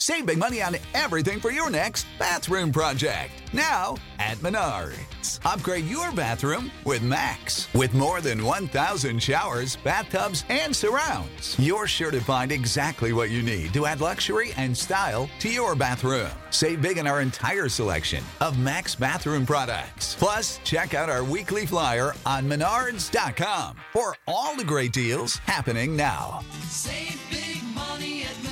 Save big money on everything for your next bathroom project. Now at Menards. Upgrade your bathroom with Max. With more than 1,000 showers, bathtubs, and surrounds, you're sure to find exactly what you need to add luxury and style to your bathroom. Save big on our entire selection of Max bathroom products. Plus, check out our weekly flyer on Menards.com for all the great deals happening now. Save big money at Menards.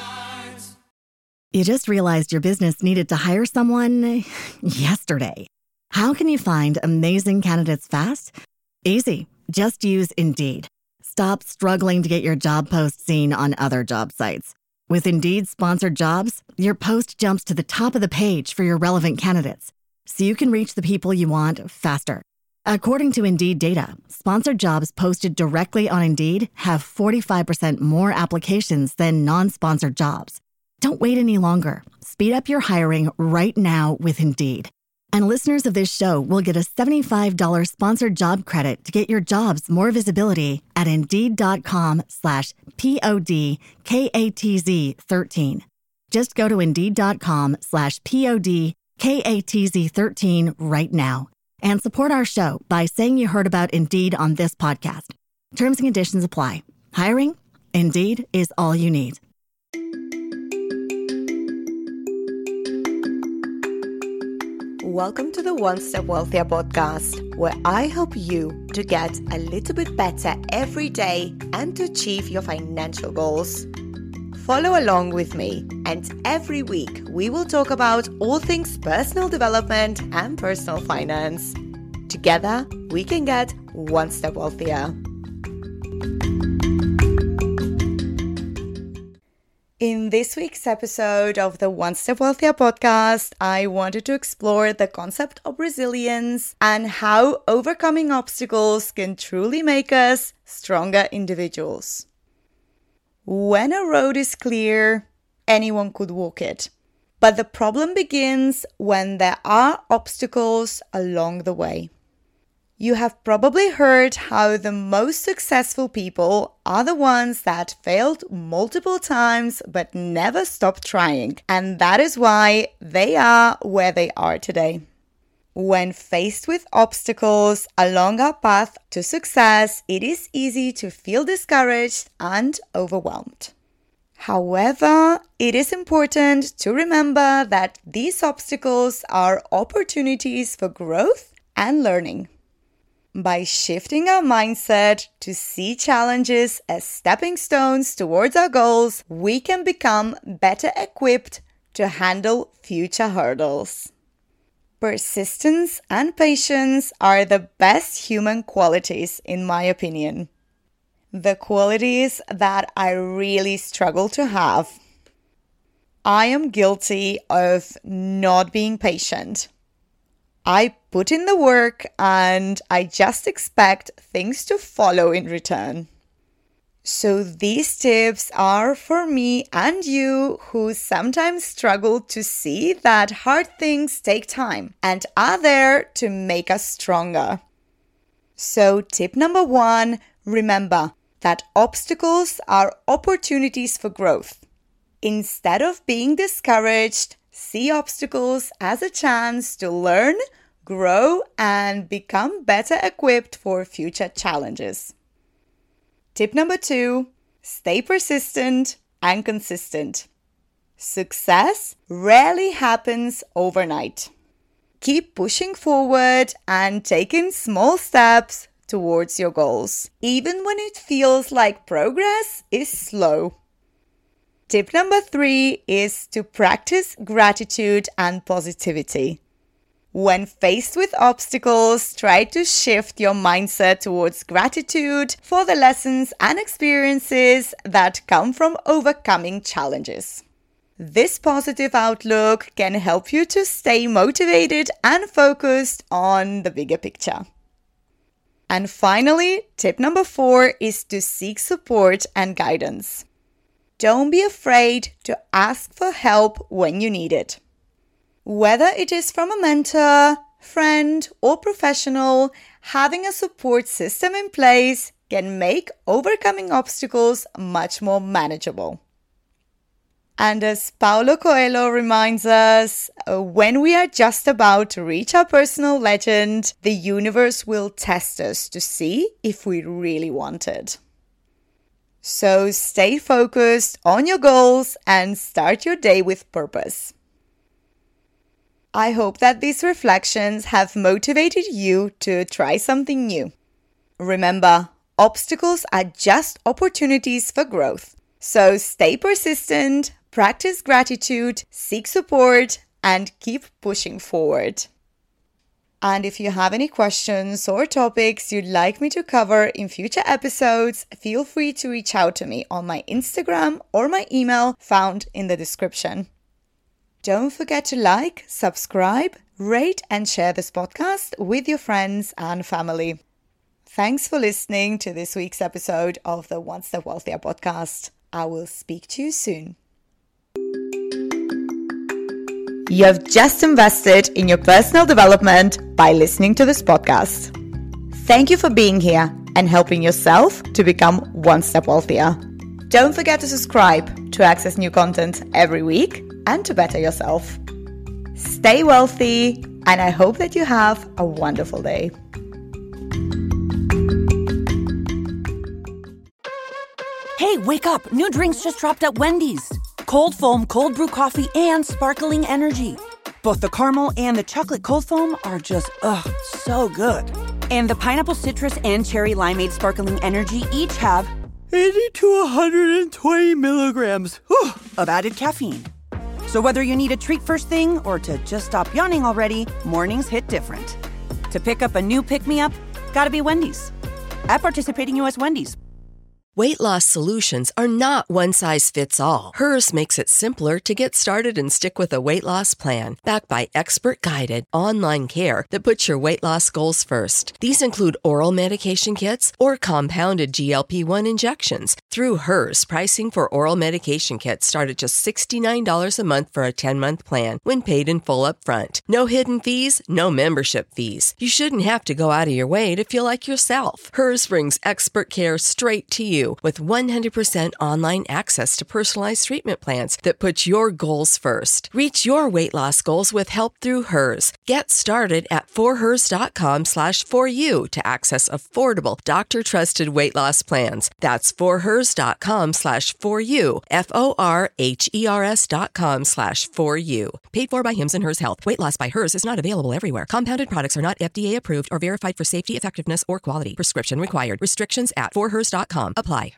You just realized your business needed to hire someone yesterday. How can you find amazing candidates fast? Easy. Just use Indeed. Stop struggling to get your job post seen on other job sites. With Indeed sponsored jobs, your post jumps to the top of the page for your relevant candidates, so you can reach the people you want faster. According to Indeed data, sponsored jobs posted directly on Indeed have 45% more applications than non-sponsored jobs. Don't wait any longer. Speed up your hiring right now with Indeed. And listeners of this show will get a $75 sponsored job credit to get your jobs more visibility at Indeed.com/PODKATZ13. Just go to Indeed.com/PODKATZ13 right now and support our show by saying you heard about Indeed on this podcast. Terms and conditions apply. Hiring? Indeed is all you need. Welcome to the One Step Wealthier podcast, where I help you to get a little bit better every day and to achieve your financial goals. Follow along with me, and every week we will talk about all things personal development and personal finance. Together, we can get one step wealthier. In this week's episode of the One Step Wealthier podcast, I wanted to explore the concept of resilience and how overcoming obstacles can truly make us stronger individuals. When a road is clear, anyone could walk it. But the problem begins when there are obstacles along the way. You have probably heard how the most successful people are the ones that failed multiple times but never stopped trying. And that is why they are where they are today. When faced with obstacles along our path to success, it is easy to feel discouraged and overwhelmed. However, it is important to remember that these obstacles are opportunities for growth and learning. By shifting our mindset to see challenges as stepping stones towards our goals, we can become better equipped to handle future hurdles. Persistence and patience are the best human qualities, in my opinion. The qualities that I really struggle to have. I am guilty of not being patient. I put in the work and I just expect things to follow in return. So these tips are for me and you who sometimes struggle to see that hard things take time and are there to make us stronger. So tip number 1, remember that obstacles are opportunities for growth. Instead of being discouraged, see obstacles as a chance to learn, grow, and become better equipped for future challenges. Tip number 2, stay persistent and consistent. Success rarely happens overnight. Keep pushing forward and taking small steps towards your goals, even when it feels like progress is slow. Tip number 3 is to practice gratitude and positivity. When faced with obstacles, try to shift your mindset towards gratitude for the lessons and experiences that come from overcoming challenges. This positive outlook can help you to stay motivated and focused on the bigger picture. And finally, tip number 4 is to seek support and guidance. Don't be afraid to ask for help when you need it. Whether it is from a mentor, friend, or professional, having a support system in place can make overcoming obstacles much more manageable. And as Paulo Coelho reminds us, when we are just about to reach our personal legend, the universe will test us to see if we really want it. So stay focused on your goals and start your day with purpose. I hope that these reflections have motivated you to try something new. Remember, obstacles are just opportunities for growth. So stay persistent, practice gratitude, seek support, and keep pushing forward. And if you have any questions or topics you'd like me to cover in future episodes, feel free to reach out to me on my Instagram or my email found in the description. Don't forget to like, subscribe, rate, and share this podcast with your friends and family. Thanks for listening to this week's episode of the One Step Wealthier podcast. I will speak to you soon. You have just invested in your personal development by listening to this podcast. Thank you for being here and helping yourself to become one step wealthier. Don't forget to subscribe to access new content every week and to better yourself. Stay wealthy, and I hope that you have a wonderful day. Hey, wake up! New drinks just dropped at Wendy's. Cold foam, cold brew coffee, and sparkling energy. Both the caramel and the chocolate cold foam are just, so good. And the pineapple citrus and cherry limeade sparkling energy each have 80 to 120 milligrams of added caffeine. So whether you need a treat first thing or to just stop yawning already, mornings hit different. To pick up a new pick-me-up, gotta be Wendy's. At participating U.S. Wendy's. Weight loss solutions are not one size fits all. Hers makes it simpler to get started and stick with a weight loss plan, backed by expert-guided online care that puts your weight loss goals first. These include oral medication kits or compounded GLP-1 injections. Through Hers, pricing for oral medication kits start at just $69 a month for a 10-month plan when paid in full upfront. No hidden fees, no membership fees. You shouldn't have to go out of your way to feel like yourself. Hers brings expert care straight to you with 100% online access to personalized treatment plans that put your goals first. Reach your weight loss goals with help through Hers. Get started at forhers.com/4u to access affordable, doctor-trusted weight loss plans. That's forhers.com/4u, forhers.com/4u. Paid for by Hims and Hers Health. Weight loss by Hers is not available everywhere. Compounded products are not FDA approved or verified for safety, effectiveness, or quality. Prescription required. Restrictions at forhers.com apply.